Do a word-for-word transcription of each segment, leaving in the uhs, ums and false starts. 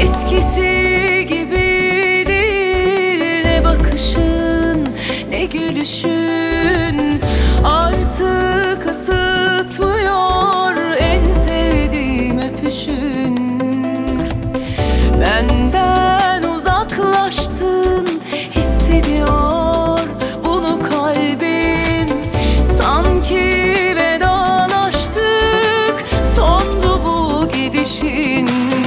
Eskisi gibi değil, ne bakışın ne gülüşün artık ısıtmıyor en sevdiğim öpüşün. Benden uzaklaştın, hissediyor bunu kalbim. Sanki vedalaştık, sondu bu gidişin.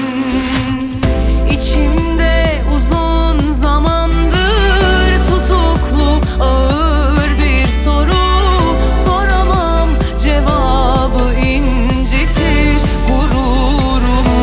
İçimde uzun zamandır tutuklu ağır bir soru. Soramam, cevabı incitir gururumu.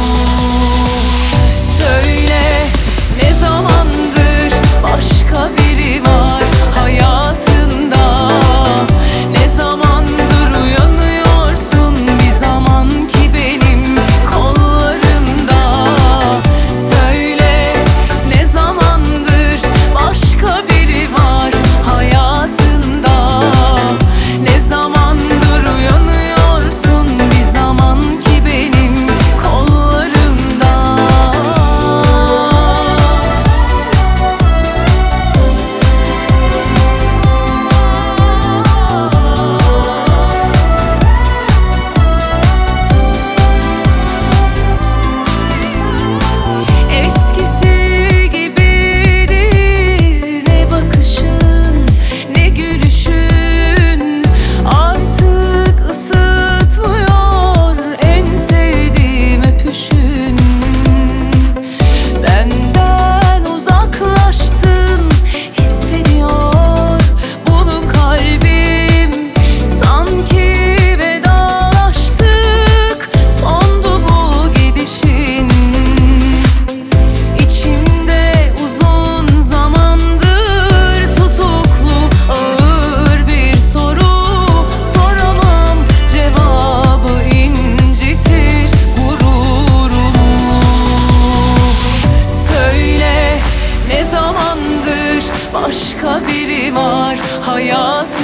Söyle, ne zamandır başka biri var hayatında? Ne zamandır uyanıyorsun bir zaman ki benim kollarımda? Söyle, ne zamandır başka biri var hayatında? Ne zamandır uyanıyorsun bir zaman ki benim kollarımda? Eskisi gibi değil, ne bakışın ne gülüşün artık ısıtmıyor en sevdiğim öpüşün. Benden uzaklaştın, hissediyor bunu kalbim. Sanki vedalaştık, sondu bu gidişin. İçimde uzun zamandır tutuklu ağır bir soru. Soramam, cevabı incitir gururumu. Söyle, ne zamandır başka biri var hayatımda?